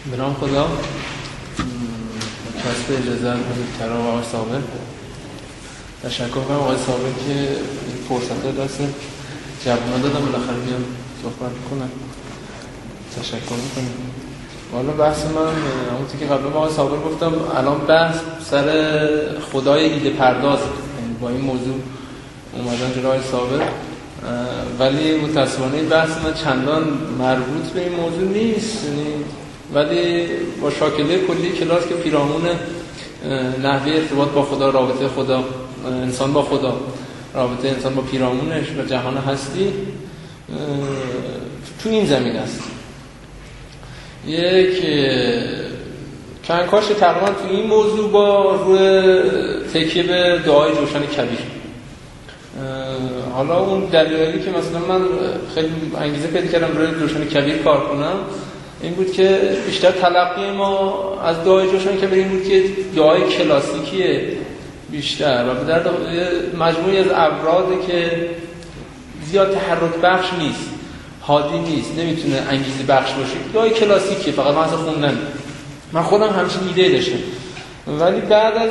به نام خدا. کسب اجازه بزرگتران و آقای صابر تشکر کنم. آقای صابر که فرصت دست جوانان دادم بالاخره بیام صحبت کنم. تشکر میکنم. والا بحث من همونطور که قبلا با آقای صابر گفتم، الان بحث سر خدای ایده پرداز، با این موضوع اومدن جلوی آقای صابر، ولی متاسفانه بحث من چندان مربوط به این موضوع نیست، ولی با شاکله کلی کلاس که پیرامون نحوه ارتباط با خدا، رابطه خدا انسان با خدا، رابطه انسان با پیرامونش و جهان هستی تو این زمین است. یک کنکاش تقریبا تو این موضوع با روی تکیه به دعای جوشن کبیر. حالا اون دلیلی که مثلا من خیلی انگیزه پیدا کردم روی جوشن کبیر کار کنم این بود که بیشتر تلقی ما از دعای جوشن کبیر این بود که دعای کلاسیکیه بیشتر و به درد مجموعی از افراده که زیاد تحرک بخش نیست، هادی نیست، نمیتونه انگیزه بخش باشه، دعای کلاسیکیه، فقط محض خوندن. من خودم همچین ایده داشتم، ولی بعد از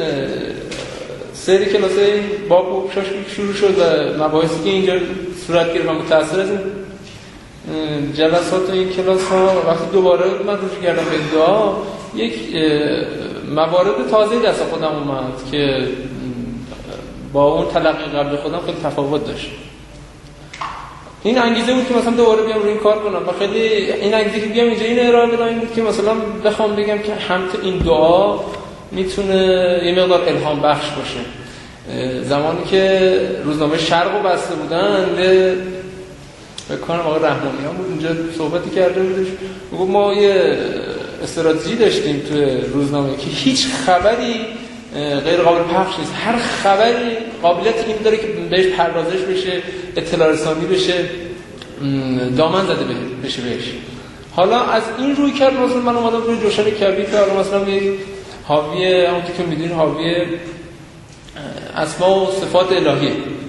سری کلاسای باب شروع شد و مباحثی که اینجا صورت گرفت و متأثر از این جلسات و این کلاس ها وقتی دوباره من روش کردم به دعا، یک موارد تازه دست خودم اومد که با اون تلقی قبل خودم خیلی تفاوت داشت. این انگیزه بود که مثلا دوباره بیام روی این کار کنم و خیلی این انگیزه که بیام اینجا این ارائه بدم این بود که مثلا بخوام بگم که همت این دعا میتونه یه مقدار الهام بخش باشه. زمانی که روزنامه شرق رو بسته بودن به کنم آقای رحمانیان بود اونجا صحبتی کرده بودش، میگفت ما یه استراتژی داشتیم توی روزنامه که هیچ خبری غیر قابل پخش نیست، هر خبری قابلیت این داره که بهش پردازش بشه، اطلاع رسانی بشه، دامن زده بشه بهش. حالا از این روی کرد مثلا من اومدم روی جوشن کبیر که حالا مثلا یک حاوی همونطور که میدونید حاوی اسما و صفات الهیه.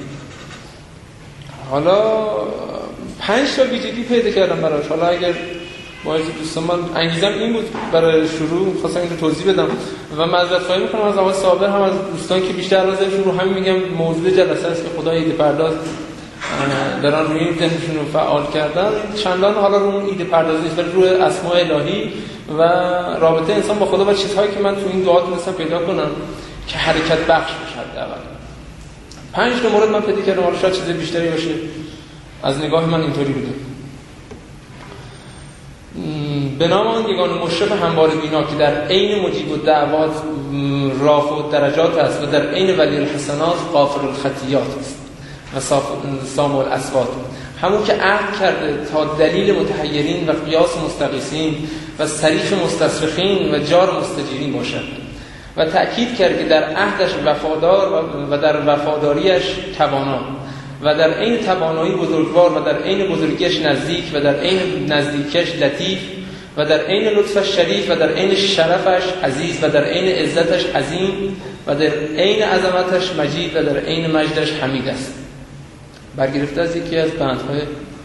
حالا 5 تا ویژگی پیدا کردم براش. حالا اگر با دوستان من انگیزم این بود برای شروع خواستم اینو توضیح بدم و معذرت خواهی میکنم از آقای صابر هم از دوستان که بیشتر راجع رو همین میگم موضوع جلسه است که خدای ایده پرداز دارن روی این ذهنشون رو فعال کردن، چندان حالا رو اون ایده پردازی نیست ولی روی اسماء الهی و رابطه انسان با خدا و چیزهایی که من تو این دعا تونستم پیدا کنم که حرکت بخش بشه. حداقل 5 تا مورد من پیدا کردم، حالا شاید چیز بیشتری باشه، از نگاه من اینطوری بوده. به نام آن یگانه مشرف هموار بینا که در عین مجیب الدعوات رافع الدرجات است و در عین ولی الحسنات غافر الخطیات است و سامع الاصوات، همون که عهد کرده تا دلیل متحیرین و قیاس مستغیثین و صریف مستصرخین و جار مستجیرین باشد و تأکید کرد که در عهدش وفادار و در وفاداریش توانا و در عین توانایی بزرگوار و در عین بزرگیش نزدیک و در عین نزدیکش لطیف و در عین لطفش شریف و در عین شرفش عزیز و در عین عزتش عظیم و در عین عظمتش مجید و در عین مجدش حمید است. برگرفته از یکی از بندهای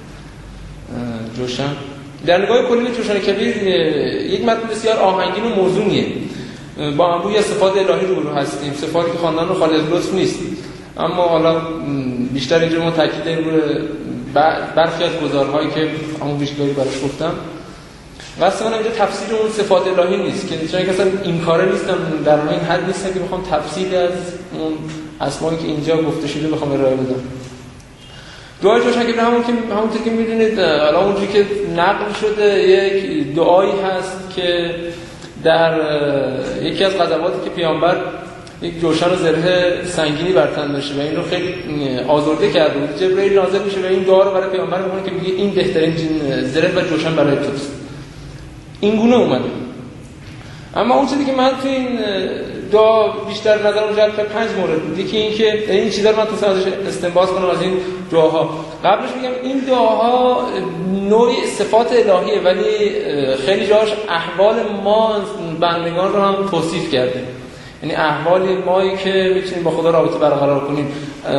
جوشن. در نگاه کلی جوشن کبیر یک متن بسیار آهنگین و موزونیه. با انبوهی صفات الهی رو هستیم، صفاتی که خواندن رو خالی از لطف نیست، اما حالا بیشتر اینجا ما تاکید داریم روی برخی از گزارهایی که همون ویژگی‌هایی براش گفتم. واسه من اینجا تفسیر اون صفات الهی نیست که چون که اصلا این کاره نیستم، در این حد نیستم که بخوام تفسیری از اون اسمایی که اینجا گفته شده بخوام ارائه بدم. دعای جوشن کبیر همونطور که میدونید حالا اونجوری که نقل شده یک دعایی هست که در یکی از غزواتی که پیامبر یک جوشن و زره سنگینی بر تن داشته و این رو خیلی آزرده کرده بود، جبرئیل نازل میشه و این دعا رو برای پیامبر میکنه که میگه این بهترین زره و جوشن برای توست. این گونه اومده. اما اون چیزی که من تو این دعا بیشتر نظرم جلب کرد 5 مورد بود. یکی این که این چیزا رو من تو ازش استنباط کنم از این دعاها. قبلش میگم این دعاها نوعی صفات الهیه ولی خیلی جاش احوال ما بندگان رو هم توصیف کرده، یعنی احوال مایی که میتونیم با خدا رابطه برقرار کنیم،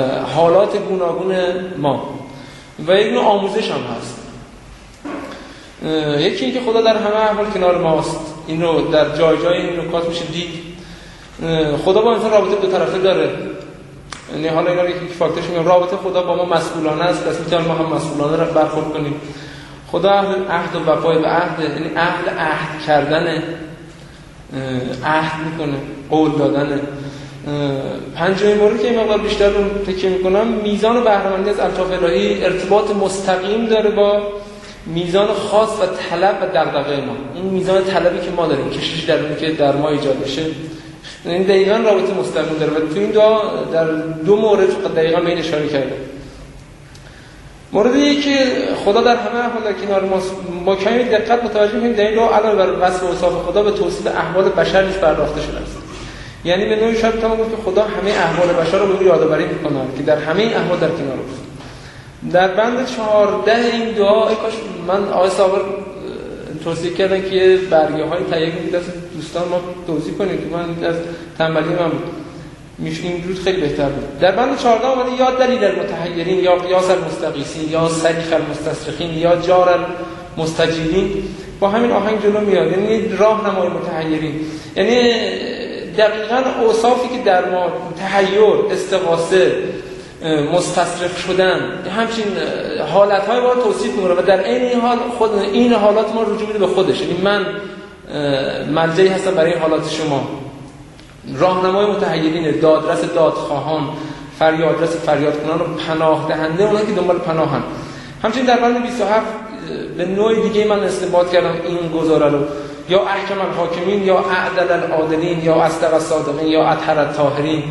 حالات گوناگون ما و یک نوع آموزش هم هست. یکی این که خدا در همه احوال کنار ماست، این رو در جای جای این نکات میشه دید. خدا با انسان رابطه دو طرفه داره، یعنی حالا اینا رو یک فاکتورش میگم، رابطه خدا با ما مسئولانه است، پس میتونیم ما هم مسئولانه رو برخورد کنیم. خدا اهل عهد و وفای به عهد، یعنی اهل عهد کردن، عهد میکنه، قول دادن. پنجمین مورد که این مقدار بیشتر رو تکیه میکنم، میزان بهره‌مندی از الطاف الهی ارتباط مستقیم داره با میزان خاص و طلب و دغدغه ما. این میزان طلبی که ما داریم، کشش درونی که در ما ایجاد میشه، این دقیقاً رابطه مستقیم داره. و تو این در دو مورد دقیقاً به این اشاره کرده. مورد یکی که خدا در همه احوال در کنار ماست، با کمی دقت متوجه میشیم در این دو علاوه بر وصف و اوصاف خدا به توصیف احوال بشر نیز پرداخته شده است. یعنی به نوعی شاید بتوان گفت که خدا همه احوال بشر رو به او یادآوری می‌کند که در همه احوال در کنار اوست. در بند 14 این دعا، ای کاش من آقای صابر توصیه کردن که برگه‌های تهیه کنید دست دوستان ما توضیح کنیم که من از تنبلی من بود. میشه این روز خیلی بهتر بود. در بند 14 اومده یا دلیل المتحیرین یا قیاس المستغیثین یا صریخ المستصرخین یا جار المستجیبین، با همین آهنگ جلو میاد. یعنی راهنمای متحیرین، یعنی دقیقاً اوصافی که در ما تحیر، استغاثه، مستصرخ شدن، همچین حالت‌های باید توصیف می‌کنه و در این حال خود این حالات ما رجوع میده به خودش. یعنی من ملجئی هستم برای این حالات شما، راهنمای متحیرین، دادرس دادخواهان، فریادرس فریاد کنان و پناه دهنده اونایی که دنبال پناهن. همچنین در بند 27 به نوع دیگه من استنباط کردم این گزاره رو، یا احکم الحاکمین یا اعدل العادلین یا اصدق الصادقین یا اطهر الطاهرین.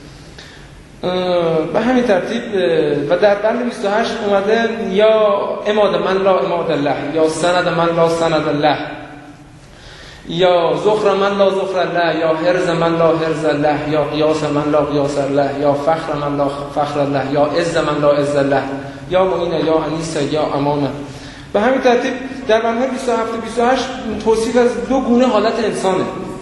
به همین ترتیب. و در بند 28 اومده یا اماد من لا اماد الله، یا سند من لا سند الله، یا ذخر من لا ذخر الله، یا حرز من لا حرز الله، یا قیاس من لا قیاس الله، یا فخر من لا فخر الله، یا عز من لا عز الله، یا معین یا انیس یا امان. به همین ترتیب در بندهای 27 و 28 توصیف از دو گونه حالت انسانه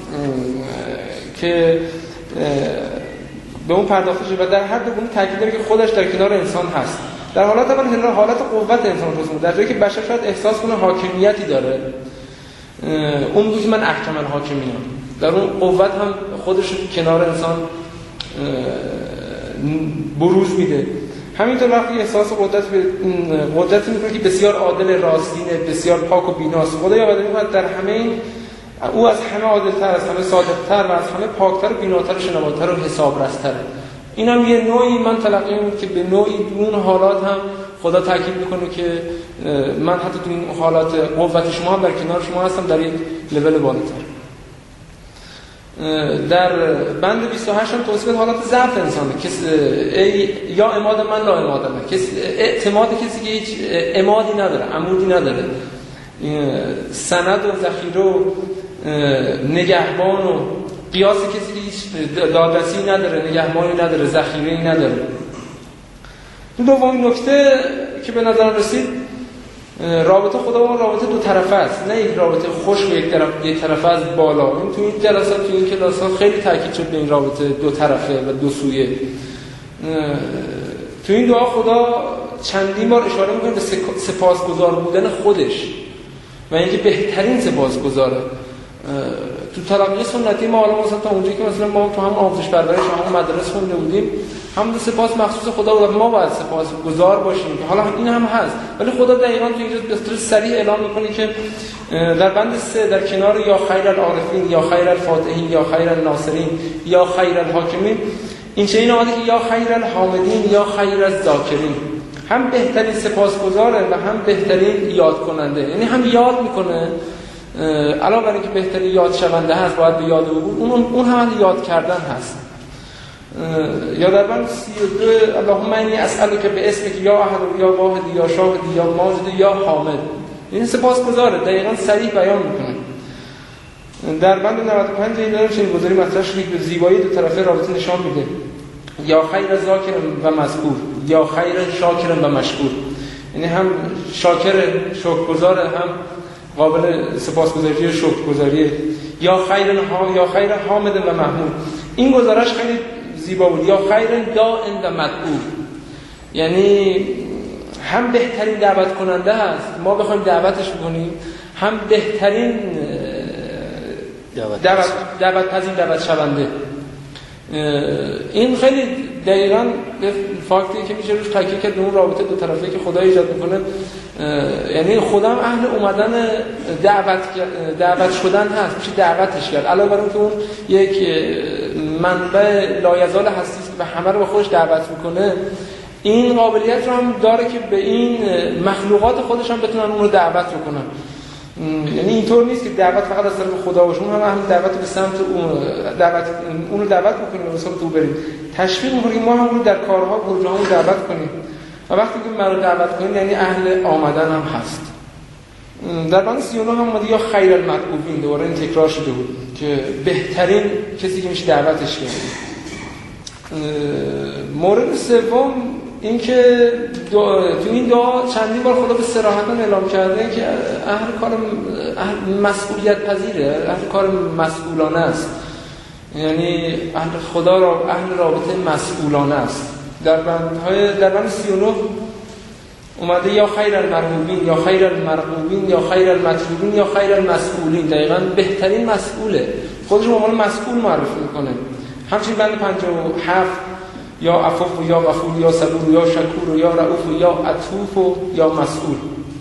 که به اون پرداخته شده و در هر دو گونه تاکید داره که خودش در کنار انسان هست. در حالت اول حالت قوت انسان توصیف، در جایی که بشر شاید احساس کنه حاکمیتی داره، اون میگه من احکم الحاکمینم، در اون قوت هم خودش کنار انسان بروز میده. همینطور وقتی احساس قدرت میکنه که بسیار عادل، راستینه، بسیار پاک و بیناست. خدا یاد میکنه در همه او از همه عادل‌تر، از همه صادق‌تر و از همه پاک‌تر و بیناتر و شنواتر و حسابرس‌تره. این هم یه نوعی من تلقی می‌کنم که به نوعی اون حالات هم خدا تاکید میکنه که من حتی تو این حالات قوت شما هم در کنار شما هستم در یک لول بالاتر. در بند 28 هم توصیف حالات ضعف انسانه، یا اماد من لا اماد من، اعتماد کسی که هیچ امادی نداره، عمودی نداره، سند و ذخیره و نگهبان و قیاس کسی که هیچ دادرسی نداره، نگهبانی نداره، ذخیره‌ای نداره. دومین نکته که به نظر رسید، رابطه خدا با رابطه دو طرفه است، نه یک رابطه خوش به یک طرفه از بالا. این تو این جلسات، تو این کلاسات خیلی تاکید شد به این رابطه دو طرفه و دو سویه. تو این دعا خدا چندین بار اشاره میکنه به سپاسگزار بودن خودش و اینکه بهترین سپاسگزاره. تو تلقی سنتی ما حالا مثلا تا اونجایی که مثلا ما تو هم آموزش پرورش و هم مدرسه خونده بودیم، هم سپاس مخصوص خدا بود، ما باید سپاسگزار باشیم که حالا این هم هست، ولی خدا دقیقاً تو اینجا به طور صریح اعلام میکنه که در بند 3 در کنار یا خیر العارفین یا خیر الفاتحین یا خیر الناصرین یا خیر الحاکمین، این چه این آمده که یا خیر الحامدین یا خیر الذاکرین، هم بهترین سپاسگزاره و هم بهترین یاد کننده. یعنی هم یاد میکنه، علاوه بر اینکه بهترین یاد شونده هست، باید به یاد اون هم یاد کردن هست. یا در بند 32 اللهم انی اسالک به اسمک یا احد یا واحد یا شاهد یا ماجد یا حامد، این سپاسگزاره، دقیقاً صریح بیان میکنه. در بند 95 این داریم چنین گزاری مطرح شده که زیبایی دو طرفه رابطه نشان میده، یا خیر ذاکر و مذکور یا خیر شاکر و مشکور، یعنی هم شاکر شکرگزار، هم قابل سپاسگزاری و شکرگزاری، یا خیر حامد و محمود. این گزارش خیلی زیبا بود. یا خیر داعٍ و مدعو، یعنی هم بهترین دعوت کننده هست، ما بخوایم دعوتش بکنیم، هم بهترین دعوت پذیر، دعوت شونده. این خیلی دقیقاً به فاکتی که میشه روش تاکید کرد، اون رابطه دو طرفه که خدا ایجاد میکنه. یعنی خدا هم اهل اومدن دعوت شدن هست، میشه دعوتش کرد، علاوه بر اون که اون یک منبع لایزال هستی است که به همه رو به خودش دعوت میکنه، این قابلیت رو هم داره که به این مخلوقات خودش هم بتونن اون رو دعوت بکنن. یعنی اینطور نیست که دعوت فقط از طرف خدا باشه، اون هم دعوت به سمت اون رو دعوت میکنه به سمت او بریم، تشویق میکنه ما هم رو در کارها پروژه هامون دعوت کنیم. و وقتی که ما رو دعوت کنیم یعنی اهل آمدن هم هست. در بند 39 هم اومده یا خیر المدعوین، دوباره این تکرار شده بود که بهترین کسی که میشه دعوتش کرد. مورد سوم این که تو این دعا چندین بار خدا به صراحت اعلام کرده که اهل مسئولیت پذیره، اهل کار مسئولانه است. یعنی اهل خدا را اهل رابطه مسئولانه است. در بند 39 اومده یا خیر المرغوبین یا خیر المرغوبین یا خیر المطلوبین یا خیر المسئولین، دقیقاً بهترین مسئوله، خودش به عنوان مسئول معرفی میکنه. همچنین بند 57 یا عفو یا غفور یا صبور یا شکور یا رؤوف یا عطوف یا مسئول.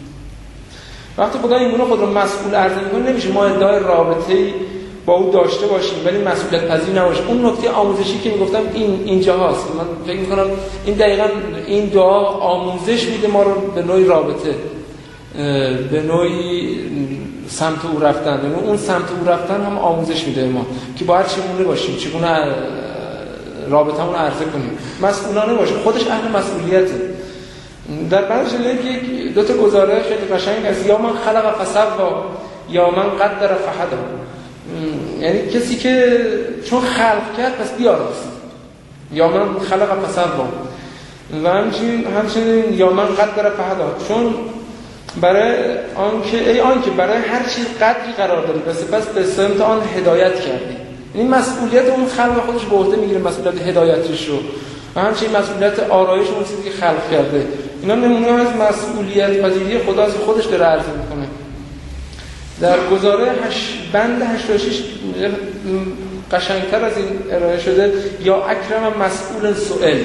وقتی خدا این گونه خود رو مسئول عرضه میکنه، نمیشه ما ادعای رابطه‌ای با او داشته باشیم ولی مسئولیت پذیر نباشیم. اون نکته آموزشی که میگفتم اینجا هست. من فکر میکنم این دقیقاً این دعا آموزش میده ما رو به نوعی رابطه، به نوعی سمت او رفتن. یعنی اون سمت او رفتن هم آموزش میده ما که باید چگونه باشیم، چگونه رابطمون عرضه کنیم، مسئولانه باشیم. خودش اهل مسئولیته. در بند یک دو تا گزاره خیلی قشنگ است: یا من خلق فسوا یا من قدر فهدی. یعنی کسی که چون خلق کرد پس بیاراست، یا من خلق فسوا. و همچنین یا من قدر فهدی، چون برای آنکه برای هر چیز قدری قرار داری و سپس به سمت آن هدایت کردی. این مسئولیت اون خلق خودش به عهده میگیره، مسئولیت هدایتش رو، و همچنین مسئولیت آرایش اون چیزی که خلق کرده. اینا نمونه از مسئولیت پذیری خدا از خودش داره عرضه میکنه. در گزاره بند 86 قشنگتر از این ارائه شده: یا اکرم مسئول سؤال،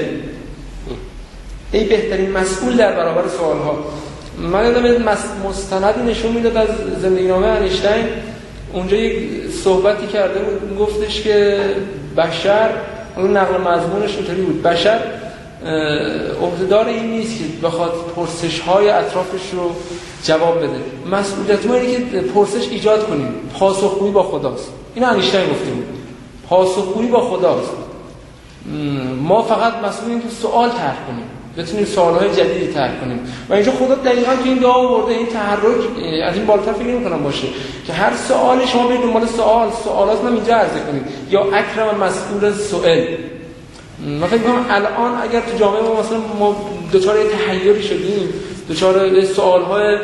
ای بهترین مسئول در برابر سوالها. من یادم مستندی نشون میداد از زندگی نامه انیشتین، اونجا یک صحبتی کرده بود، گفتش که بشر، اون نقل مضمونش اینطوری بود، بشر عهده‌دار این نیست که بخواد پرسش‌های اطرافش رو جواب بده. مسئولیت ما اینه که پرسش ایجاد کنیم، پاسخگویی با خداست. اینو انیشتین گفته بود، پاسخگویی با خداست. ما فقط مسئولیم که سوال طرح کنیم، بتونیم سوال‌های جدیدی طرح کنیم. و اینجا خدا دقیقاً تو این دعا آورده این تحرک از این بالاتر فکر نمی‌کنم باشه که هر سوالی شما برید دنبال سوالات هم اینجا عرضه کنید. یا اکرم مسئول سؤال. من فکر می‌کنم الان اگر تو جامعه ما مثلا ما دچار تحیری شدیم، دچار سوال‌های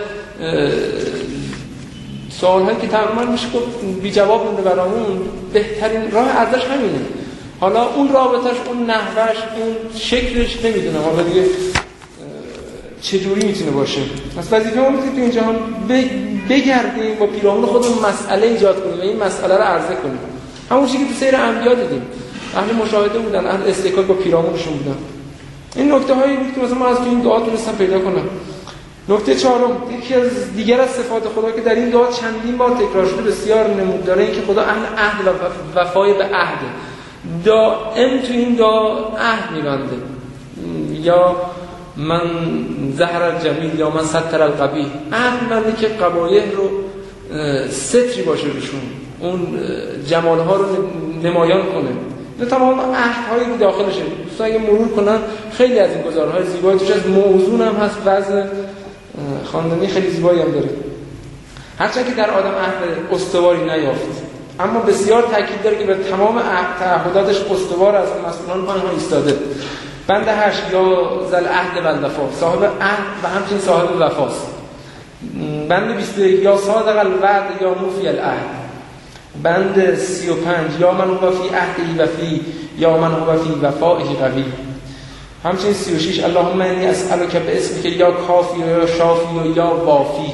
که تقریبا میشه گفت بی جواب مونده برامون، بهترین راه ازش همینه. حالا اون رابطش، اون نحوهش، اون شکلش نمیدونم حالا دیگه چجوری میتونه باشه. مثلا وظیفه ما میتونه تو این جهان بگردیم با پیرامون خودمون مسئله ایجاد کنیم و این مسئله رو عرضه کنیم. همون چیزی که تو سیر انبیا دیدیم، اهل مشاهده بودن، اهل استحقاق با پیرامونشون بودن. این نکته هایی بود که مثلا من از تو این دعا تونستم پیدا کنم. نکته چهارم، یکی از دیگر از صفات خدا که در این دعا چندین بار تکرار شده بسیار نمود داره، این که خدا اهل عهد و وفای به عهد، دائم تو این دعا عهد می‌بنده. یا من زهر الجمیل یا من ستر القبیح، عهد می‌بنده که قبایح رو ستری باشه روشون، اون جمال‌ها رو نمایان کنه. نه تمام عهدهایی که داخلشه. دوستان اگه مرور کنن خیلی از این گزارهای زیبایی توش از موضوع هم هست، وضع خواندنی خیلی زیبایی هم داره. هرچند که در آدم عهد استواری نیافت، اما بسیار تاکید داره که به تمام تعهداتش استوار است و مسئولان پایین ها ایستاده. بند 8 یا ذل عهد و الوفا، صاحب عهد و همچنین صاحب وفاست. بند 21 یا صادق الوعد یا موفی العهد. بند 35 یا من هو فی عهدی وفی یا من هو فی وفائه قوی. همچنین 36 اللهم انی اسألک باسمک یا کافی و یا شافی و یا وافی.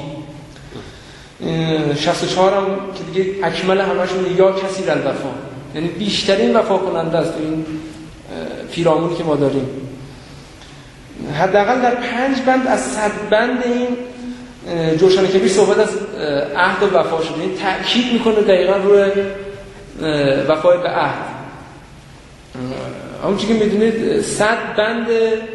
64 هم که دیگه اکمل همشون یا کثیر الوفا، یعنی بیشترین وفا کننده است این پیرامونی که ما داریم. حداقل در 5 بند از 100 بند این جوشان کبیر صحبت از عهد و وفا شده. این تأکید میکنه دقیقا روی وفای به عهد. همونچه که میدونید 100 بند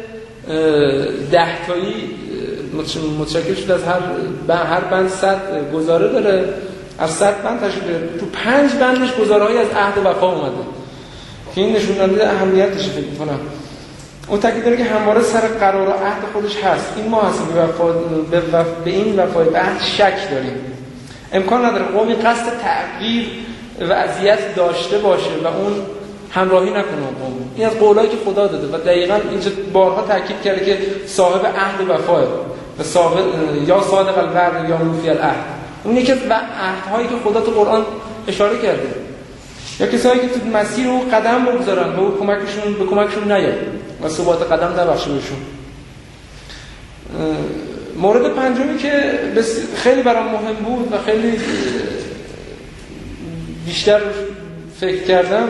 10 تایی متشکل شده از هر بند 100 گزاره داره، از 100 بند تشکیل داره. تو 5 بندش گزاره‌ای از عهد و وفا اومده که این نشون دهنده اهمیتش فکر می‌کنم. اون تاکید داره که همواره سر قرار و عهد خودش هست. این ما هستیم به این وفای به عهد شک داریم. امکان نداره قومی قصد تغییر و اذیت داشته باشه و اون همراهی نکنه قوم. این از قولایی که خدا داده و دقیقاً اینجا بارها تاکید کرده که صاحب عهد و وفاه و صاحب یا صادق الوعد یا موفی العهد. اون یکی از عهدهایی که خدا تو قرآن اشاره کرده. یا کسایی که تو مسیر او قدم بگذارن و به کمکشون نیاد و ثبات قدم نبخشه بهشون. مورد پنجمی که خیلی برام مهم بود و خیلی بیشتر فکر کردم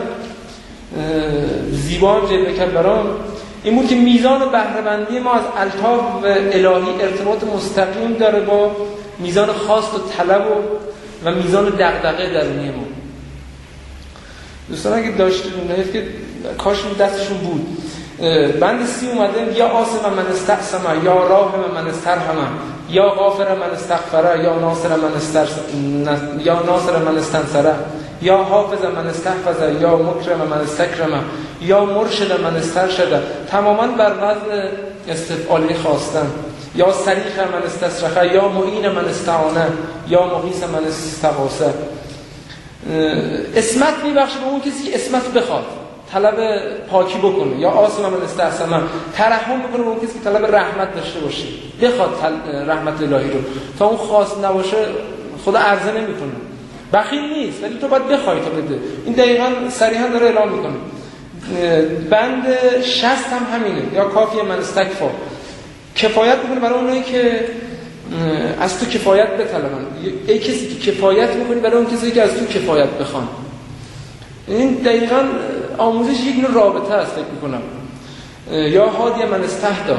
زیبا هم جلوه کرد برام، این بود که میزان بهره‌مندی ما از الطاف و الهی ارتباط مستقیم داره با میزان خواست و طلب و میزان دغدغه درونی ما. دوستان اگه داشتید نهید که کاش دستشون بود. بند 30 اومده یا آسم من استعصم یا راحم من استرحم یا غافر من استغفر یا ناصر من استنصر یا حافظ من استحفظ یا مکرم من استکرم یا مرشد من استرشد، تماما بر وزن استفعالی خواستن. یا صریخ من استصرخ یا معین من استعانه یا مغیث من استغاثه. اسمت میبخشه به اون کسی که اسمت بخواد، طلب پاکی بکنه. یا آسم من استعصم، ترحم بکنه به اون کسی که طلب رحمت داشته باشه، بخواد رحمت الهی رو. تا اون خواست نباشه خدا عرضه نمیکنه. بخیل نیست ولی تو باید بخوای تا بده. این دقیقاً صریحا داره اعلام میکنه. بند 60 هم همینه. یا کافیه من استکفا، کفایت میکنه برای اونایی که از تو کفایت بطلبن. ای کسی که کفایت میکنی برای اون کسی که از تو کفایت بخوان. این دقیقاً آموزش یک نوع رابطه است فکر میکنم. یا هادی من استهدا،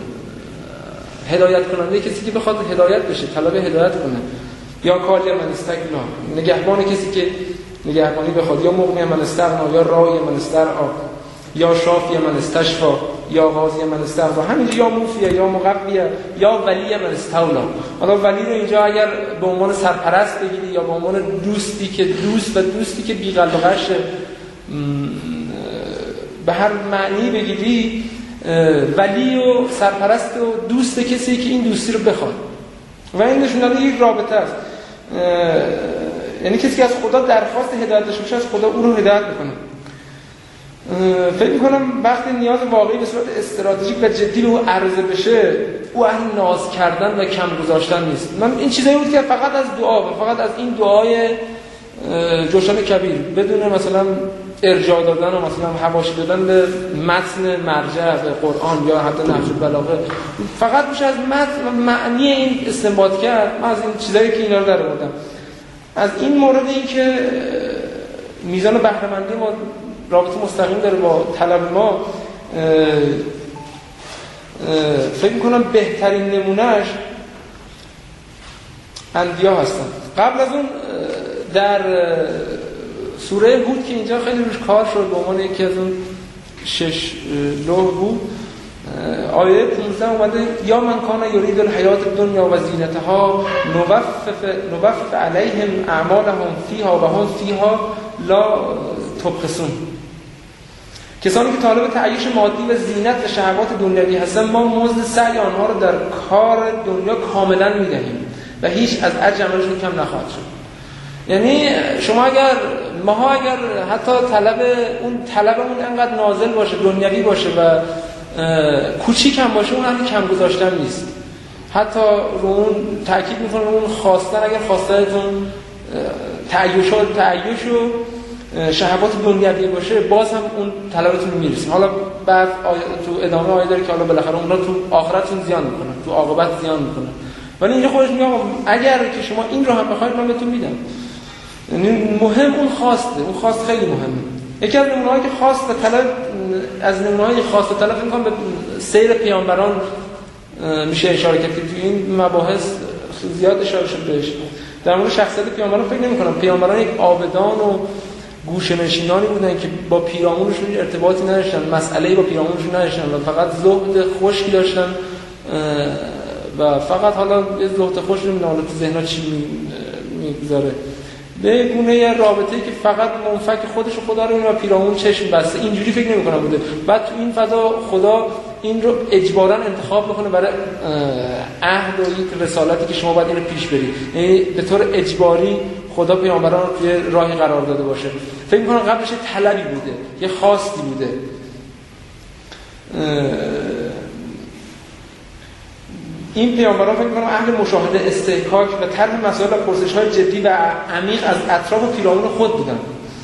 هدایت کننده کسی که بخواد هدایت بشه، طلب هدایت کنه. یا کالی من استقلا، نگهبان کسی که نگهبانی بخواد. یا مغنی من استغنا یا راعی من استرعا یا شافی من استشفا یا غازی من استغفا. همینجا یا موفیه یا مقویه یا ولی من استولا. حالا ولی رو اینجا اگر به عنوان سرپرست بگیری یا به عنوان دوستی که بی قلب و قشه، به هر معنی بگیری، ولی و سرپرست و دوست کسی که این دوستی رو بخواد. و این نشون داده یک رابطه است. یعنی کسی که از خدا درخواست هدایت داشته باشه، از خدا او رو هدایت میکنه. فکر میکنم وقتی نیاز واقعی به صورت استراتژیک و جدی به او عرضه بشه، او اهل ناز کردن و کم گذاشتن نیست. من این چیزایی بود که فقط از دعا و فقط از این دعای جوشان کبیر، بدون مثلا ارجاع دادن و مثلا حواشی دادن به متن مرجع به قرآن یا حتی نهج البلاغه، فقط میشه از متن و معنی این استنباط کرد. من از این چیزایی که اینا رو در آوردم، از این مورد این که میزان بهره‌مندی ما رابطه مستقیم داره با طلب ما، فکر میکنم بهترین نمونهش انبیا هستن. قبل از اون در سوره هود که اینجا خیلی روش کار شد به عنوان یکی از اون 6 لوح بود، آیه 15 اومده یا من کان یرید الحیات الدنیا و زینتها نوفف علیهم اعمالهم فیها و هم فیها لا تبخسون. کسانی که طالب تعیش مادی و زینت و شهوات دنیوی هستن، ما مزد سعی آنها رو در کار دنیا کاملا میدهیم و هیچ از اجر عملشون کم نخواهد شد. یعنی ماها اگر حتی طلبمون انقدر نازل باشه، دنیوی باشه و کوچیک هم باشه، اون هم کم گذاشتن نیست. حتی رو اون تاکید میکنه، اون خواستن اگر خواستنتون تعیش و شهوات دنیوی باشه باز هم اون طلبتون رو میرسیم. حالا بعد تو ادامه آیه داره که حالا بالاخره اون رو تو آخرتتون زیان میکنه، تو عاقبت زیان میکنه. ولی اینجا خودش میگه اگر که شما این رو هم بخواید من بهتون میدم. یعنی مهم اون خواسته، اون خواست خیلی مهمه. یکی از نمونه‌هایی که خواست و طلب، از نمونه‌های خواست و طلب فکر کنم به سیر پیامبران میشه اشاره کرد که تو این مباحث زیاد اشاره شده بهش. در مورد شخصیت پیامبران فکر نمی‌کنم پیامبران یک عابدان و گوشه‌نشینانی بودن که با پیرامونشون ارتباطی نداشتن، مسئله‌ای با پیرامونشون نداشتن و فقط زهد خشکی داشتن و فقط حالا یه زهد خشک نمی‌دونم حالا تو ذهن‌ها چی می‌گذاره، به گونه رابطه‌ای که فقط منفک خودش و خدا رو و پیرامون چشم بسته. اینجوری فکر نمی‌کنم بوده. بعد تو این فضا خدا این رو اجباراً انتخاب می‌کنه برای عهد و یک رسالتی که شما باید اینو پیش برید. یعنی به طور اجباری خدا پیامبران رو توی راهی قرار داده باشه. فکر می‌کنم قبلش طلبی بوده، یه خواستی بوده. این پیامبران فکر می‌کنم اهل مشاهده، استحقاق و طرح مسائل و پرسش‌های جدی و عمیق از اطراف و پیرامون خود بودن.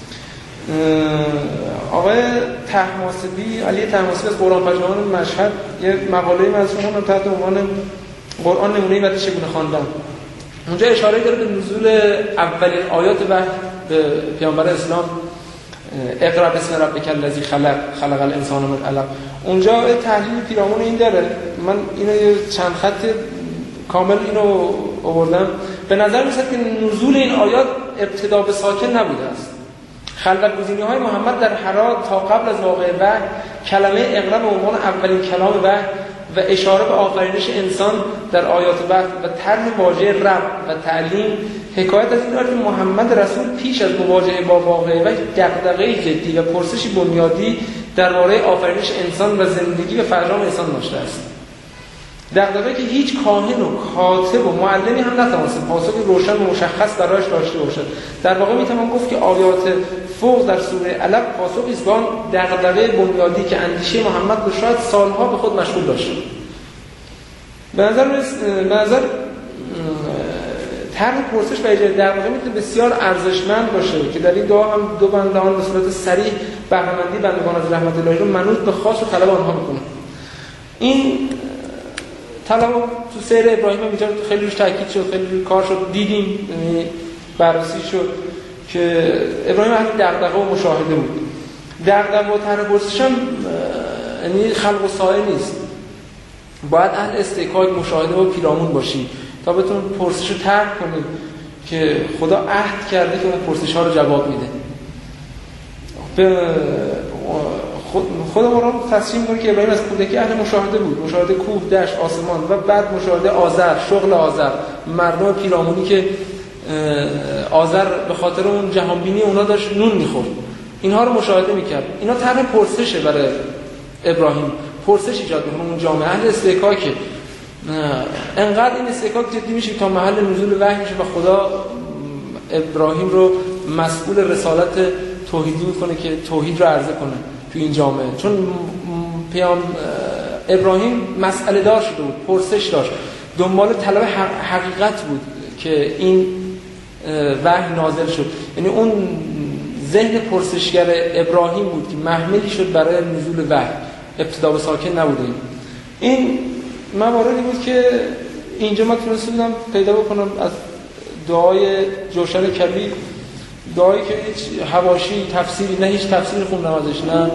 آقای طهماسبی، علی طهماسبی از قرآن پژوهان مشهد یه مقاله‌ای من ازشون خوندم تحت عنوان قرآن نمونه‌ای برای چگونه خواندن. اونجا اشاره داره به نزول اولین آیات وحی به پیامبر اسلام، اقرأ بسم ربک الذی خلق الانسان من علق. اونجا تحلیل پیرامون این داره، من اینو چند خط کامل اینو آوردم. به نظر میاد که نزول این آیات ابتدا به ساکن نبوده است. خلوت‌گزینی‌های محمد در حرا تا قبل از واقعه وحی، کلمه اقرأ به عنوان اولین کلام وحی و اشاره به آفرینش انسان در آیات وحی و طرح واژه رب و تعلیم حکایت از این دارد که محمد رسول پیش از مواجهه با واقعه وحی دغدغه‌ای جدی و پرسشی بنیادی درباره آفرینش انسان و زندگی و فرجام انسان داشته است. دغدغه‌ای که هیچ کاهن و کاتب و معلمی هم نتوانست پاسخی روشن و مشخص برایش داشته باشد. در واقع میتوان گفت که آیات فوق در سوره علق پاسخی است به آن دغدغه بنیادی که اندیشه محمد رو شاید سالها به خود مشغول داشته. به نظر طرح پرسش و ایجاد دغدغه میتونه بسیار ارزشمند باشه که در این دعا هم دو بنده آن به صورت صریح بهره‌مندی بندگان از رحمت الهی رو منوط به خاص و طلب آنها بکنه. این طلب تو سیر ابراهیم هم اینجا خیلی روش تاکید شد، خیلی روش کار شد، دیدیم، بررسی شد که ابراهیم اهل دغدغه و مشاهده بود. دغدغه و طرح پرسش هم یعنی خلق و سایه نیست، باید اهل استحقاق مشاهده و پیرامون باشی تا بتون پرسش رو طرح کنید که خدا عهد کرده که اون پرسش ها رو جواب میده. خود ما رو تصمیم کنیم که ابراهیم از کودکی اهل مشاهده بود، مشاهده کوه، دشت، آسمان و بعد مشاهده آذر، شغل آذر، مردم پیرامونی که آذر به خاطر اون جهانبینی اونا داشت نون میخورد، اینها رو مشاهده میکرد. اینا طرح پرسشه برای ابراهیم، پرسش ایجاد میکنه اون جامعه اهل استحقاقه. انقدر این استحقاق جدی میشه تا محل نزول وحی میشه و خدا ابراهیم رو مسئول رسالت توحیدی میکنه که توحید رو عرضه کنه تو این جامعه. چون ابراهیم مسئله دار شده بود، پرسش داشت، دنبال طلب حقیقت بود که این وحی نازل شد. یعنی اون ذهن پرسشگر ابراهیم بود که محملی شد برای نزول وحی، ابتدا به ساکن نبوده. این مواردی بود که اینجا من تونسته بودم پیدا بکنم از دعای جوشن کبیر، دعایی که هیچ حواشی تفسیری، نه هیچ تفسیری خوندم ازش، نه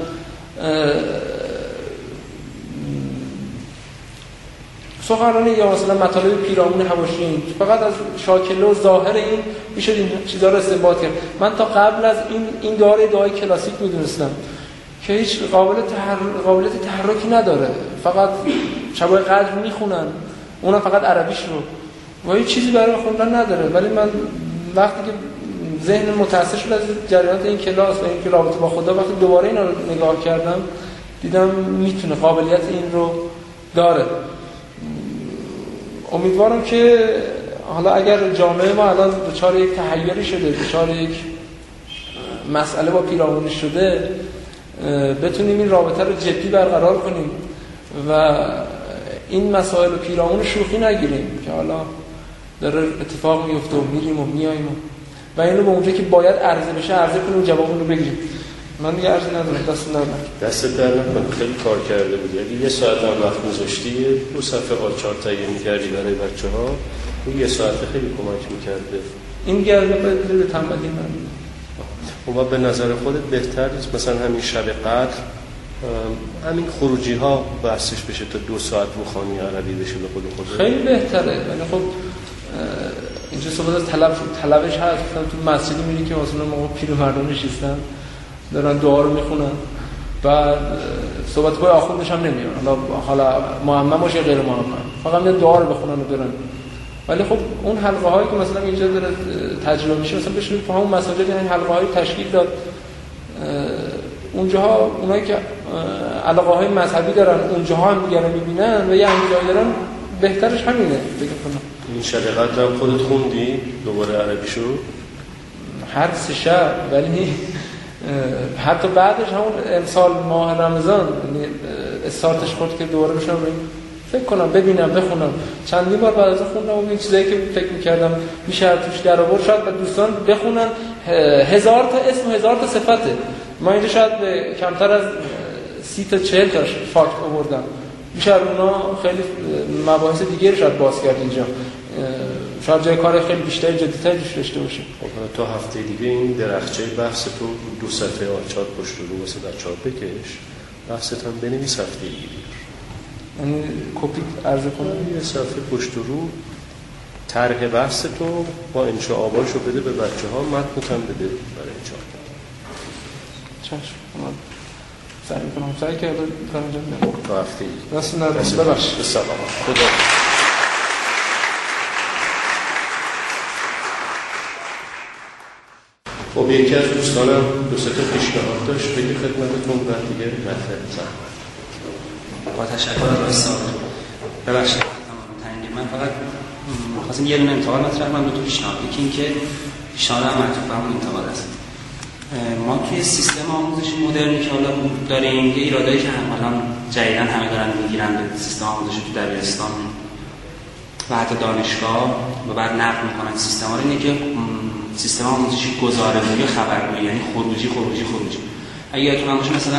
سخنرانی یا مثلا مطالب پیرامون حواشی، فقط از شاکله و ظاهر این میشه این چیزا رو استنباط کرد. من تا قبل از این دعای کلاسیک میدونستم که هیچ قابلیت تحرکی نداره، فقط شبای قدر میخونن، اونم فقط عربیش رو و هیچ چیزی برای خوندن نداره. ولی من وقتی که ذهن متأثر شد از جریانات این کلاس و این که رابطه با خدا، وقتی دوباره اینا رو نگاه کردم دیدم میتونه قابلیت این رو داره. امیدوارم که حالا اگر جامعه ما الان دچار یک تحیری شده، دچار یک مسئله با پیرامونش شده، بتونیم این رابطه رو جدی برقرار کنیم و این مسائل و پیرامون شوخی نگیریم که حالا داره اتفاق میفته و میریم و میاییم. و اینو به اونجا که باید عرضه بشه عرضه کنیم، جوابمون رو بگیریم. من دیگه عرضی ندارم. دست در نکنه، خیلی کار کرده بودی. اگه یه ساعت هم وقت می‌ذاشتی 2 صفحه آچار تهیه می‌کردی برای بچه‌ها، اون یه ساعت خیلی کمک می‌کرد. این گرده به تنبلی من. و به نظر خودت بهتر نیست مثلا همین شب قدر همین خروجی ها بحثش بشه تا 2 ساعت روخانی عربی بشه به خود خیلی بهتره. ولی خب اینجا صحبت از طلبش هست. تو مسجدی میری که مثلا موقع پیرمردان نشستن دارن دعا رو میخونن، بعد صحبت‌های آخوندش هم نمیان، حالا معمم باشه غیر معمم، فقط میاد دعا رو بخونن و برن. ولی خب اون حلقه هایی که مثلا اینجا داره تجربه میشه، مثلا بشینید تو همون مساجد این حلقه های تشکیل داد، اونجاها اونایی که علاقه های مذهبی دارن اونجاها هم دیگه رو میبینن و یه انجایی دارن، بهترش همینه. بگم کنم این شب قدر هم خودت خوندی دوباره عربیشو هر 3 شب، ولی حتی بعدش همون امسال ماه رمضان استارتش خورد که دوباره بشم فکر کنم ببینم بخونم. چندین بار بعد از خوندم و این چیزایی که فکر می‌کردم میشه توش در آورد، شاید با دوستان بخونن 1000 تا اسم و 1000 تا صفته. ما اینجا شاید به کمتر از 30 تا 40 تاش فاکت آوردم. میشه اونا خیلی مباحث دیگه شاید باز کرد اینجا، شاید جای کار خیلی بیشتر جدی‌تر توش داشته باشه. خب تا هفته دیگه این درخچه بحث تو 2 صفحه آچار پشت رو واسه بچه‌ها بکش، بحثت هم بنویس هفته دیگه. یعنی کپی عرضه کنم یه صفحه پشت رو طرح بحث تو با انشاء آباشو بده به بچه‌ها، متن بده برای چاپ. چشم. من سعی کردم کارم انجام تا هفته راست ندارم. ببخش. سلام. خدا. خب یکی از دوستانم 2 تا پیشنهاد داشت بگه خدمتتون، بعد دیگه مطلب بزنم. با تشکر از آقای صابر. ببخشید تنگی من فقط خواستم یه دونه انتقاد مطرح کنم. 2 تا پیشنهاد. یکی اینکه پیشنهاد هم معطوف به همون انتقاد است. ما توی سیستم آموزشی مدرنی که حالا داریم یه ایرادایی که الان جدیداً همه دارن میگیرن به سیستم آموزشی تو دبیرستان و حتی دانشگاه و بعد نقد میکنن سیستما رو، اینه که سیستم آموزشی گزاره‌گویی خبرگویی، یعنی خروجی. اگه یادتون باشه مثلا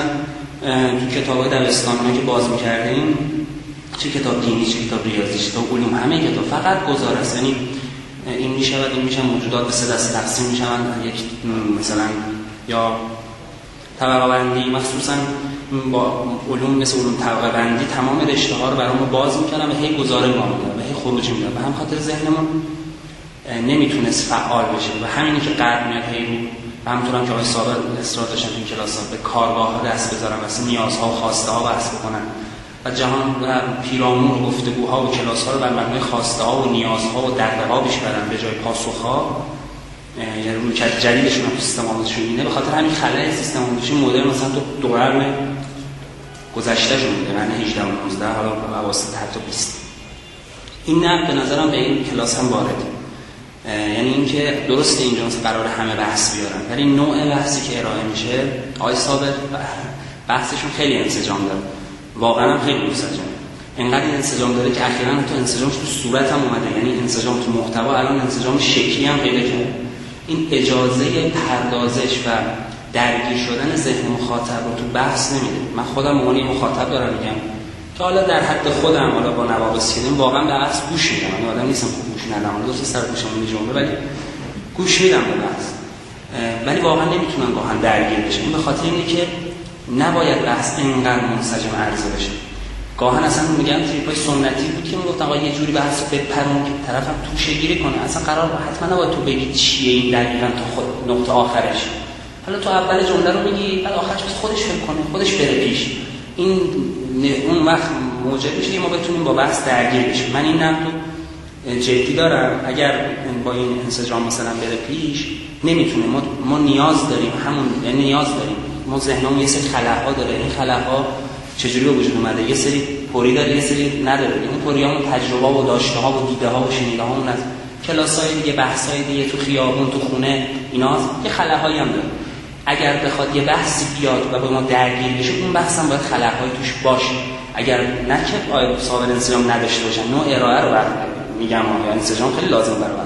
تو کتاب‌های دبستانی که باز می‌کردیم، چه کتاب دینی، چه کتاب ریاضی، چه کتاب علوم، همه کتاب فقط گزاره است. یعنی این میشود این میشن موجودات به 3 دسته تقسیم میشن، یک مثلا یا طبقه بندی، مخصوصا با علوم مثل علوم طبقه بندی تمام رشته ها رو برامون باز می‌کنن و هی گزاره می‌کنن و هی خروجی می‌کنن و هم خاطر ذهنمون نمیتونست فعال بشه و همینی که قرب میاد هی رو و همونطور هم که آقای صابر اصرار داشتن این کلاس‌ها به کارگاه‌ها دست بذارن، واسه نیازها و خواسته‌ها بحث بکنن و جهان و پیرامون و گفتگوها و کلاس‌ها رو بر مبنای خواسته‌ها و نیازها و دغدغه‌ها بشورن به جای پاسخ‌ها. یعنی رویکرد جدیدشون تو سیستم آموزشی اینه. به خاطر همین خلأ سیستم آموزشی مدرن مثلا تو 2 قرن گذشتهشون بوده، قرن 18 و 19 حالا اواسط حتی 20. این نقد به نظرم به این کلاس هم وارده. یعنی اینکه درسته اینجا مثلا قرار همه بحث بیارن، ولی نوع بحثی که ارائه میشه آقای صابر بحثشون خیلی انسجام داره، واقعا هم خیلی منسجمه. اینقدر انسجام داره که اخیراً تو انسجامش تو صورت هم اومده، یعنی انسجام تو محتوا، الان انسجام شکلی هم پیدا کرده. این اجازه پردازش و درگیر شدن ذهن مخاطب رو تو بحث نمیده. من خودم عنوان مخاطب دارم میگم که حالا در حد خودم حالا با نواقص کردیم واقعا به بحث گوش میدم. من آدم نیستم که گوش ندم، درست سر گوشم میجنبه ولی گوش میدم به بحث، ولی واقعا نمیتونم با هم درگیر بشم. این به خاطر اینه که نباید بحث اینقدر منسجم عرضه بشه. گاهن اصلا میگم تریپای سنتی بود که میگفتن آقا یه جوری بحث بپرون که طرفم توشه گیری کنه، اصلا قرار حتما نباید تو بگی چیه این دقیقاً تا خود نقطه آخرش. حالا تو اول جمله رو میگی، بعد آخرش خودش فکر کنه، خودش بره پیش. این اون وقت موجب میشه که ما بتونیم با بحث درگیر بشیم. من این نقد رو جدی دارم. اگر با این انسجام مثلا بره پیش نمیتونه، ما نیاز داریم، همون یعنی نیاز داریم، ما ذهنمون یه سری خلاها داره. این خلاها چجوری به وجود اومده؟ یه سری پوری داره، یه سری نداره. این پوریامون تجربه و داشته‌ها و دیده‌ها و شنیده‌هامون از کلاس‌های دیگه، بحث‌های دیگه، تو خیابون، تو خونه، اینا یه خلاهایی هم داره. اگر بخواد یه بحثی بیاد و به ما درگیر بشه، اون بحث هم باید خلاهایی توش باشه. اگر نه که صابر انسجام نداشته باشن، نوع ارائه رو میگم یا انسجام خیلی لازم برای است،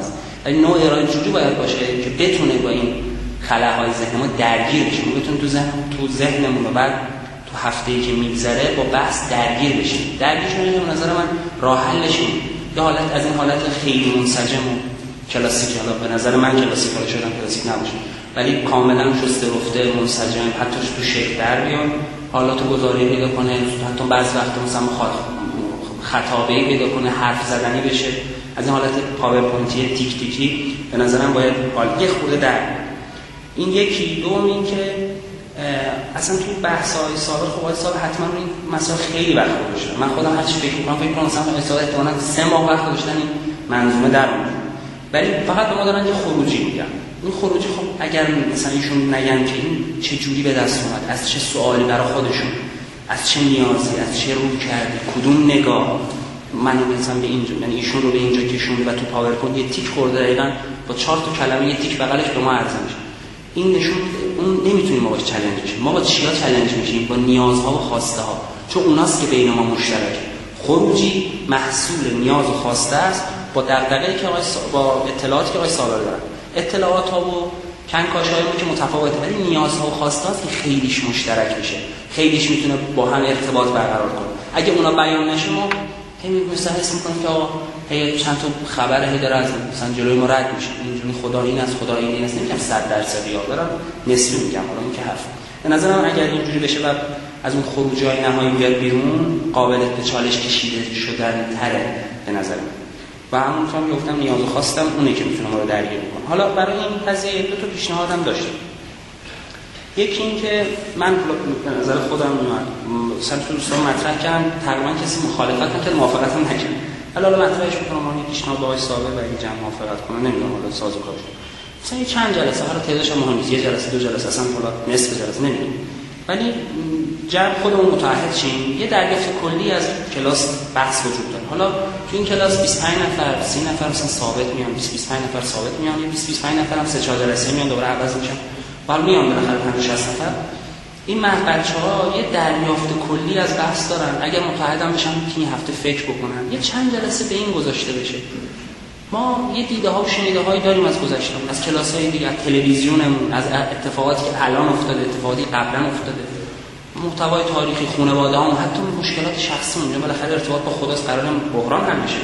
ولی نوع ارائه جوری باید باشه که بتونه با این خلاهای ذهن ما درگیر بشه، ما بتونه تو ذهنمون و بعد تو هفته‌ای که میگذره با بحث درگیر بشیم. درگیر شدن به نظر من راه حلش اینه. یه حالت از این حالت خیلی منسجم و کلاسیک، حالا به نظر من کلاسیک حالا شدن کلاسیک نباشه ولی کاملا شسته رفته منسجم، حتی تو شکل در بیان، حالات گزاری پیدا کنه، حتی بعضی وقتا مثلا خطابه‌ای پیدا کنه، حرف زدنی بشه. از این حالت پاورپوینتی تیک تیکی به نظرم باید یه خورده در این. یکی دوم این که اصلا تو بحث‌های سابق خب سال حتما این مسائل خیلی وقت گذاشتن. من خودم هرچی فکر می‌کنم مثلا سال احتمالاً 3 ماه وقت گذاشتن این منظومه در اومد، ولی فقط به ما دارن یه خروجی میگن. این خروجی خب اگر مثلا ایشون نگن که این چه جوری به دست اومد، از چه سوالی برای خودشون، از چه نیازی، از چه روی کردی، کدوم نگاه منو مثلا به اینجا، یعنی ایشون رو به اینجا کشونده و تو پاورپوینت یه تیک خورده دقیقاً با 4 تا کلمه یه تیک بغلش به ما عرضه میشه. این نشون اون نمیتونیم ما باش چالش بشیم. ما با چیا چالش میشیم؟ با نیازها و خواسته ها، چون اوناست که بین ما مشترکه. خروجی محصول نیاز و خواسته است با دغدغه‌ای که با اطلاعاتی که آقای صابر دارن. اطلاعات ها و کنکاش‌های ما که متفاوته، ولی نیازها و خواسته است که خیلیش مشترک میشه، خیلیش میتونه با هم ارتباط برقرار کنه. اگه اونا بیان نشه ما مثلا حس می‌کنیم که آقا چند تا خبر داره از مثلا جلوی ما رد میشه، اینجوری خدا این است، خدا این است. نمیگم 100% یاد دارم، نسبی میگم، حالا این که حرف. به نظر من اگر اینجوری بشه و از اون خروجی‌های نهایی بیاد بیرون، قابل به چالش کشیده شدن تره به نظر من. و همونطور که گفتم نیاز خواستم اونه که میتونه ما رو درگیر کنه. حالا برای این قضیه 2 تا پیشنهادم داشتم. یکی این که من به نظر خودم مثلا تو دوستان مطرح کردم، تقریبا کسی مخالفت نکرد، موافقت هم نکرد. حالا مطرحش می‌کنم، من پیشنهاد به آقای صابر و این جمع موافقت کنه، نمیدونم حالا سازوکارش. مثلا چند جلسه، حالا تعدادش مهم نیست، یه جلسه 2 جلسه اصلا حالا نصف جلسه نمیدونم، ولی جمع خودمون متعهد شیم یه دریافت کلی از کلاس بحث وجود داره. حالا تو این کلاس 25 نفر 30 نفر مثلا ثابت میان، 25 نفر ثابت میان، یا 25 نفر هم 3-4 جلسه میان دوباره عوض میشن، بعد میان بالاخره 50-60 نفر. این بچه‌ها یه دریافت کلی از بحث دارن، اگر متعهدم بشن که این هفته فکر بکنن یه چند جلسه به این گذاشته بشه. ما یه دیده ها و شنیده هایی داریم از گذشتهمون، از کلاس‌های دیگه، از تلویزیونمون، از اتفاقاتی که الان افتاده، اتفاقاتی قبلا افتاده، محتوای تاریخی خانواده‌هام، حتی مشکلات شخصی اونجا بالاخره ارتباط با خداست، قراره بحران حل بشه.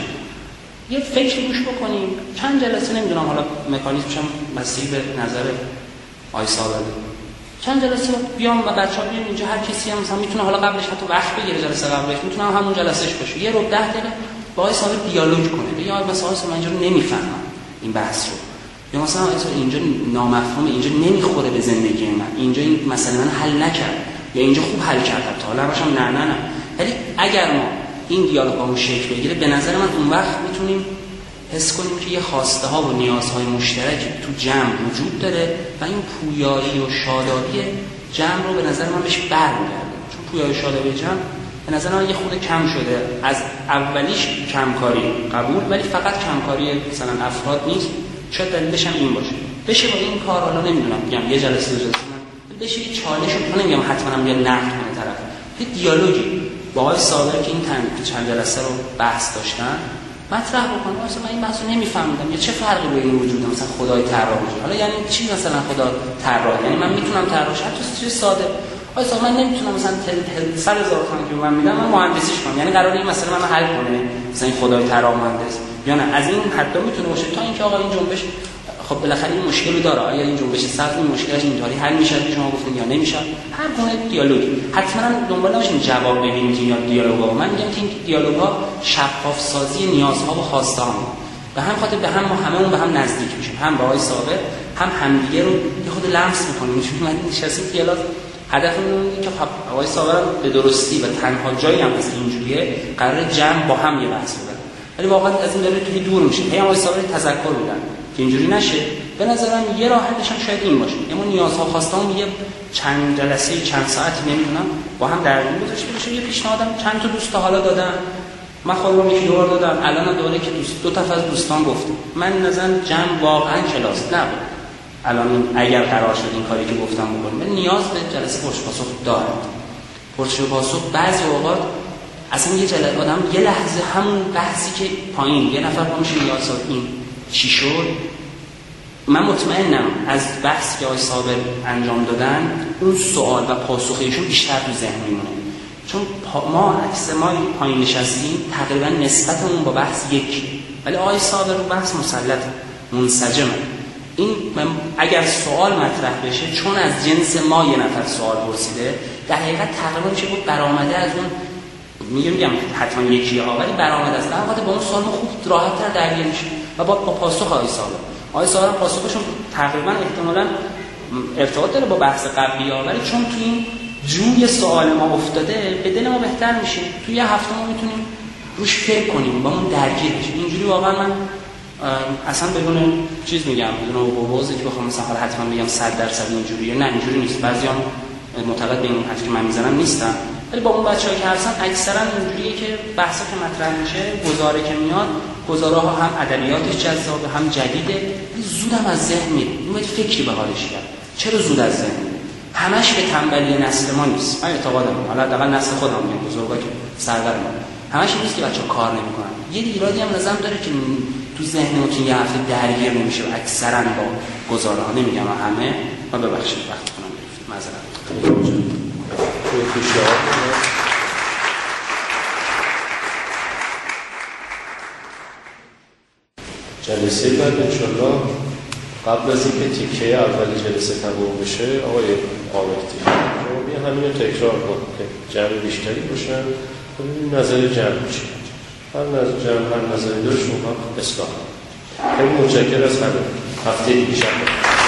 یه فکر گوش بکنیم چند جلسه، نمیدونم حالا مکانیزمش هم بستگی به نظر آقای صابر، چند جلسه بیام و بچه‌ها بیان اینجا، هر کسی هم مثلا میتونه حالا قبلش حتی وقت بگیره، جلسه قبلش میتونه همون جلسهش باشه، یه رو 10 دقیقه با آقای صابر دیالوگ کنه، بگه آقا مثلا من اینجا رو نمیفهمم این بحث رو، یا مثلا اینجا نامفهومه، اینجا نمیخوره به زندگی من، اینجا این مسئله من حل نکرد، یا اینجا خوب حل کرد، تا حالا باشم نه. ولی اگر ما این دیالوگامون شکل بگیره، به نظر من اون وقت میتونیم حس کنیم که یه خواسته ها و نیازهای مشترکی تو جمع وجود داره و این پویایی و شادابی جمع رو به نظر من بهش برمیگرده. چون پویایی و شادابی جمع به نظر من یه خورده کم شده، از اولیش کمکاری قبول، ولی فقط کمکاری مثلا افراد نیست، شاید دلیلش هم این باشه. بشه با این کار، حالا نمیدونم میگم یه جلسه دو جلسه بشه یه چالش رو نمیگم حتما هم یه نقد کنه طرف، یه دیالوگی با آقای صابر که این چند جلسه رو بحث داشتن مطرح بکنه. مثلا من این بحث رو نمیفهمیدم، یا چه فرقی بین این وجوده، مثلا خدای طراح وجود، حالا یعنی چی مثلا خدا طراح، یعنی من میتونم طراح شم، تو چیز ساده آقای صابر من نمیتونم مثلا 100,000 تومان که من میدم من مهندسیش کنم، یعنی قراره این مسئله من حل کنه مثلا این خدای طراح مهندس، یا نه از این حدا میتونه باشه تا اینکه آقا این جنبش خب بالاخره این مشکلی داره، آیا این جنبش سخت این مشکلش اینطوری حل میشه که شما گفتین یا نمیشه، هر گونه دیالوگی حتما دنبال نباشین جواب ببینید یا دیالوگا. من میگم که این دیالوگا شفاف سازی نیازها و خواسته ها به هم خاطر به هم هممون به هم نزدیک میشیم، هم با آقای صابر هم همدیگه رو یه خود لمس میکنیم. چون من نشستیم که کلاس هدفمون اینه که آقای صابر به درستی و تنها جایی هم هست اینجوریه قرار جمع با هم یه بحث بکنن، ولی واقعا از این داره توی دور میشه. هی آقای صابر تذکر میدن که اینجوری نشه. به نظرم یه راه حلش هم شاید این باشه، اما نیازها خواستام یه چند جلسه چند ساعتی نمیدونم با هم در میون گذاشته بشه. یه پیشنهادم چند تا دوست حالا دادن، من خودم یکی دو بار دادم، الان دوره که دو تا از دوستان گفتم من نظرم جمع واقعا کلاس نبود. الان اگر قرار شد این کاری که گفتم بکنیم، نیاز به جلسه پرسش پاسخ دارد. پرسش پاسخ بعضی اوقات اصلا یه جلسه آدم یه لحظه همون بحثی که پایین یه نفر میشه نیاز این چی شد؟ من مطمئنم از بحث که آقای صابر انجام دادن اون سوال و پاسخشون بیشتر تو ذهن میمونه، چون ما پایین نشستیم تقریبا نسبتمون با بحث یکی، ولی آقای صابر رو بحث مسلط منسجمه. این اگر سوال مطرح بشه چون از جنس ما یه نفر سوال پرسیده، در حقیقت تقریبا میشه بود برآمده از اون، میگم حتما یکیه ها، ولی برآمده از در با اون سوال ما خوب راحت‌تر درگیر میشه و با پاسخ آقای صابر پاسخشون تقریبا احتمالاً ارتباط داره با بحث قبلی ها، ولی چون تو این جوی سوال ما افتاده به دل ما بهتر میشه، تو یه هفته ما میتونیم روش فکر کنیم، با اون درگیر بشیم. اینجوری واقعا من اصلا بدون چیز میگم، بدون بوزی که بخوام مثلا حتما بگم 100% اینجوریه، نه اینجوری نیست. بعضیام معتقد به این حرفی که من میزنم نیستن، ولی با اون بچه‌ها که هستن اکثرا اینجوریه که بحثا که مطرح میشه، گزاره که میاد، گزاره‌ها هم ادبیاتش جذابه هم جدیده، زودم از ذهن میره، میاد فکری به حالش کرد. چرا زود از ذهن میره؟ همش به تنبلی نسل ما نیست. من اعتقادم، حالا حداقل نسل خودم میگم، بزرگا که سردر ما همش نیست که بچه‌ها کار نمیکنن. یه ایرادی هم لازم داره که تو ذهنتون یه هفته درگیر نمیشه و اکثرا با گزاره‌ها، نمیگم همه، و ببخشید وقت کنم گرفت، معذرت. جلسه بعد انشالله قبل از اینکه تیکه اولی جلسه تموم بشه آقای آمرتی بیا همین رو تکرار کن که جمع بیشتری باشن و نظر جمع چیه، هر نظری داشت اونها اصلاح. خیلی متشکر از همه. هفته دیگه شب